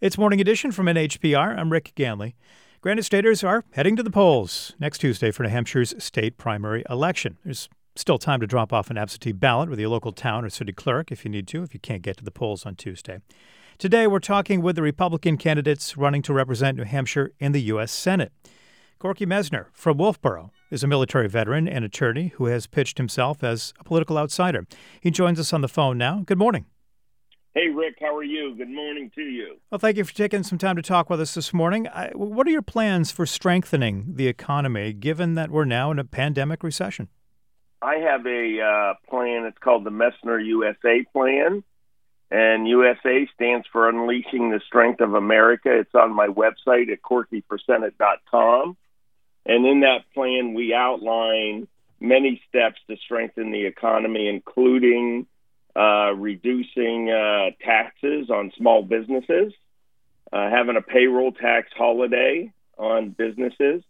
It's Morning Edition from NHPR. I'm Rick Ganley. Granite Staters are heading to the polls next Tuesday for New Hampshire's state primary election. There's still time to drop off an absentee ballot with your local town or city clerk if you need to, if you can't get to the polls on Tuesday. Today, we're talking with the Republican candidates running to represent New Hampshire in the U.S. Senate. Corky Mesner from Wolfboro is a military veteran and attorney who has pitched himself as a political outsider. He joins us on the phone now. Good morning. Hey, Rick, how are you? Good morning to you. Well, thank you for taking some time to talk with us this morning. What are your plans for strengthening the economy, given that we're now in a pandemic recession? I have a plan. It's called the Mesner USA Plan, and USA stands for Unleashing the Strength of America. It's on my website at corkyforsenate.com. And in that plan, we outline many steps to strengthen the economy, including reducing taxes on small businesses, having a payroll tax holiday on businesses,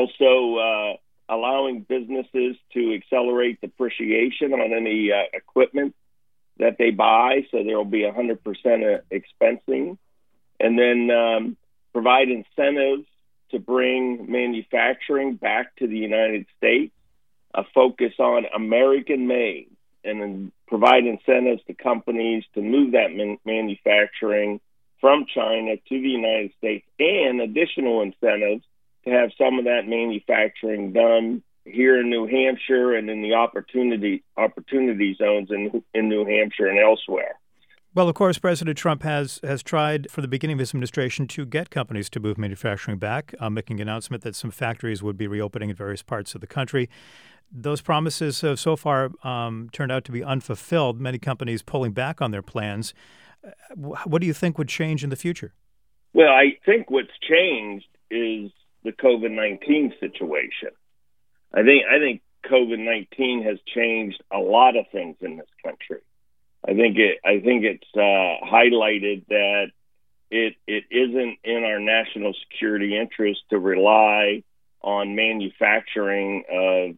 also allowing businesses to accelerate depreciation on any equipment that they buy, so there will be 100% expensing, and then provide incentives to bring manufacturing back to the United States, a focus on American-made, and then provide incentives to companies to move that manufacturing from China to the United States, and additional incentives to have some of that manufacturing done here in New Hampshire and in the opportunity zones in New Hampshire and elsewhere. Well, of course, President Trump has tried from the beginning of his administration to get companies to move manufacturing back, making an announcement that some factories would be reopening in various parts of the country. Those promises have so far turned out to be unfulfilled, many companies pulling back on their plans. What do you think would change in the future? Well, I think what's changed is the COVID-19 situation. I think COVID-19 has changed a lot of things in this country. I think it's highlighted that it isn't in our national security interest to rely on manufacturing of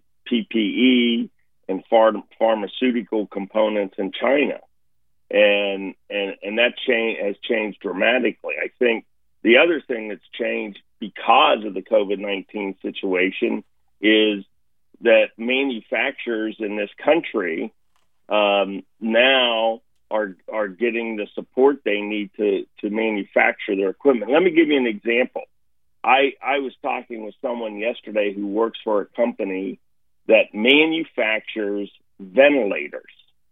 PPE and pharmaceutical components in China, and that has changed dramatically. I think the other thing that's changed because of the COVID-19 situation is that manufacturers in this country now are getting the support they need to manufacture their equipment. Let me give you an example. I was talking with someone yesterday who works for a company that manufactures ventilators.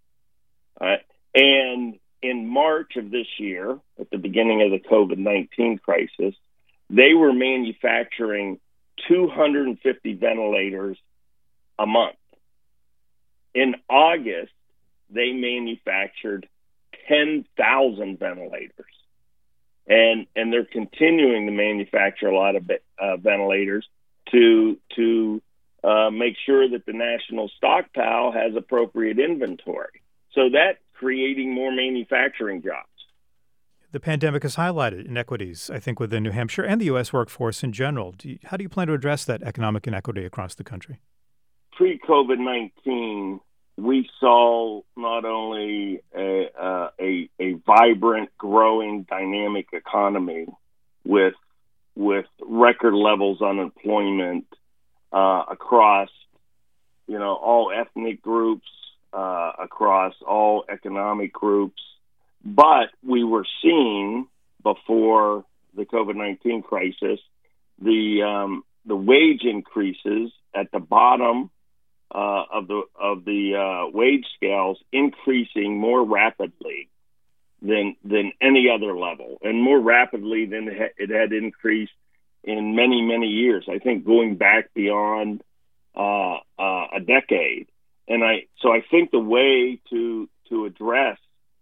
And in March of this year, at the beginning of the COVID-19 crisis, they were manufacturing 250 ventilators a month. In August, they manufactured 10,000 ventilators. And they're continuing to manufacture a lot of ventilators to make sure that the national stockpile has appropriate inventory. So that's creating more manufacturing jobs. The pandemic has highlighted inequities, I think, within New Hampshire and the U.S. workforce in general. How do you plan to address that economic inequity across the country? Pre-COVID-19, we saw not only a vibrant, growing, dynamic economy with record levels unemployment across all ethnic groups, across all economic groups, but we were seeing before the COVID-19 crisis the wage increases at the bottom of the wage scales increasing more rapidly than any other level, and more rapidly than it had increased in many, many years. I think going back beyond a decade. And so I think the way to address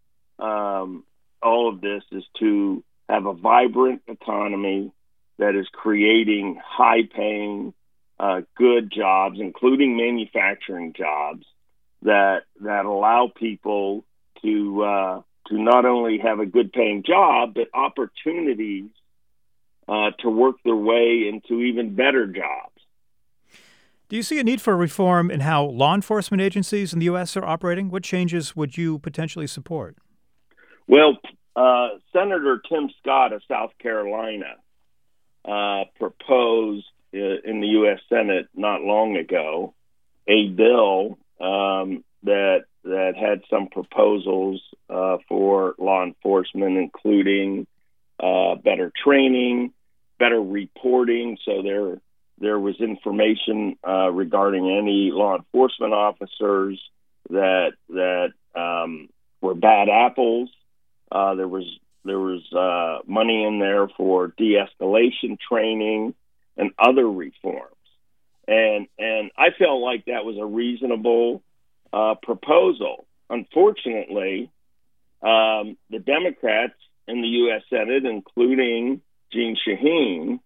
all of this is to have a vibrant economy that is creating high-paying, good jobs, including manufacturing jobs, that allow people to not only have a good-paying job, but opportunities to work their way into even better jobs. Do you see a need for reform in how law enforcement agencies in the U.S. are operating? What changes would you potentially support? Well, Senator Tim Scott of South Carolina proposed in the U.S. Senate not long ago a bill that had some proposals for law enforcement, including better training, better reporting. So there was information regarding any law enforcement officers that were bad apples. There was money in there for de-escalation training and other reforms, and I felt like that was a reasonable proposal. Unfortunately, the Democrats in the U.S. Senate, including Jeanne Shaheen,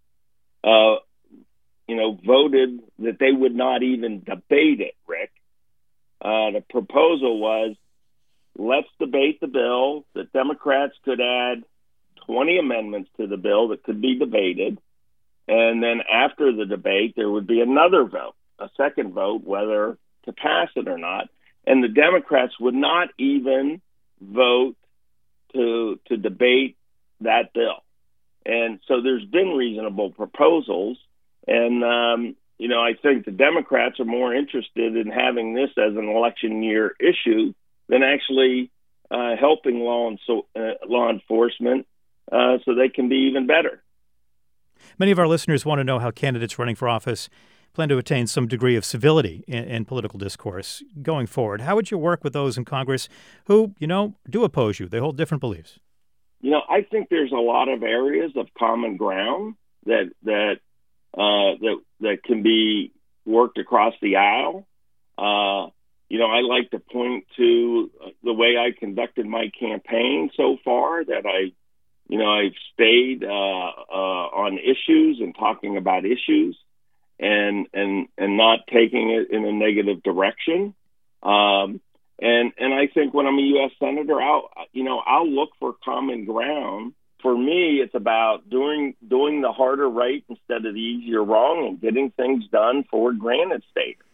voted that they would not even debate it, Rick. The proposal was, let's debate the bill. The Democrats could add 20 amendments to the bill that could be debated. And then after the debate, there would be another vote, a second vote, whether to pass it or not. And the Democrats would not even vote to debate that bill. And so there's been reasonable proposals. And, I think the Democrats are more interested in having this as an election year issue than actually helping law enforcement so they can be even better. Many of our listeners want to know how candidates running for office plan to attain some degree of civility in political discourse going forward. How would you work with those in Congress who, do oppose you? They hold different beliefs. I think there's a lot of areas of common ground that can be worked across the aisle. I like to point to the way I conducted my campaign so far, that I've stayed on issues and talking about issues and not taking it in a negative direction. And I think when I'm a U.S. Senator, I'll look for common ground. For me, it's about doing the harder right instead of the easier wrong and getting things done for Granite Staters.